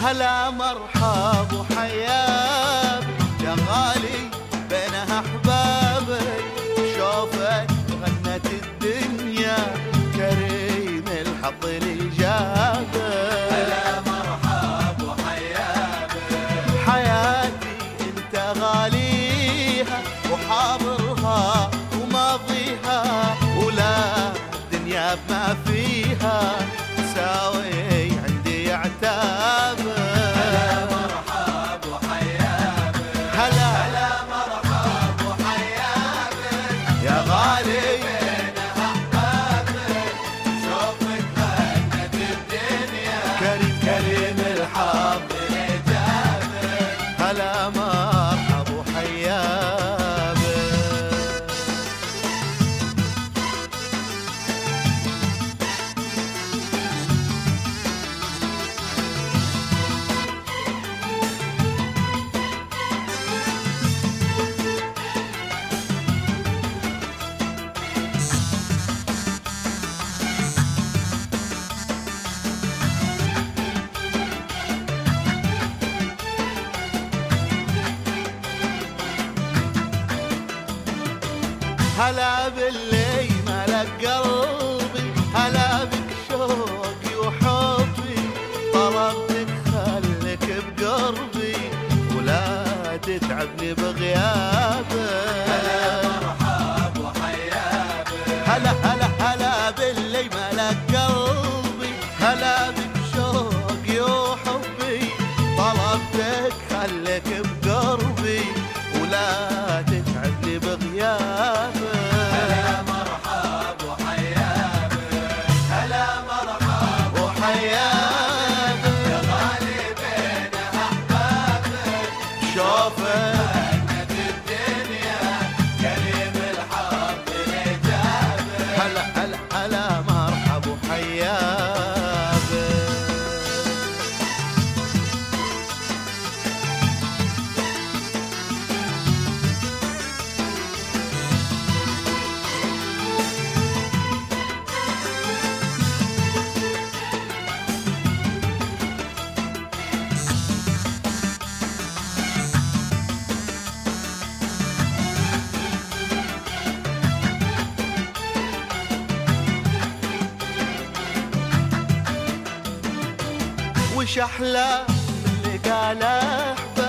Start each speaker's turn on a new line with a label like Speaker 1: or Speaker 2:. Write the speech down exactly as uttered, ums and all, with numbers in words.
Speaker 1: هلا مرحب وحياب يا غالي بينها احبابي، شوفك غنت الدنيا كريم الحظ اللي جابك.
Speaker 2: هلا مرحب وحيابك
Speaker 1: حياتي انت غاليها وحاضرها وماضيها، ولا الدنيا بما فيها تساوي عندي عتابك.
Speaker 2: هلا مرحب وحيابك
Speaker 1: هلا
Speaker 2: هلا مرحب وحيابك
Speaker 1: يا غالي
Speaker 2: بينها احبابك، شوفك غنت الدنيا
Speaker 1: كريم كريم الحظ
Speaker 2: اللي جابك.
Speaker 1: هلا مرحب وحيابك. هلا باللي ملك قلبي، هلا بك شوقي وحبي، طلبتك خلك بقربي ولا تتعبني بغيابك.
Speaker 2: هلا مرحب وحيابك
Speaker 1: هلا هلا هلا باللي ملك قلبي، هلا بك شوقي وحبي، طلبتك خلك بقربي ولا تتعبني بغيابك.
Speaker 2: هلا مرحب وحيابك هلا مرحب
Speaker 1: وحيابك
Speaker 2: يا غالي بينها احبابك،
Speaker 1: شوفك
Speaker 2: غنت الدنيا كريم الحظ اللي جابك.
Speaker 1: هلا هلا هلا مرحب وحيابك. وش احلى من اللي قال احبك،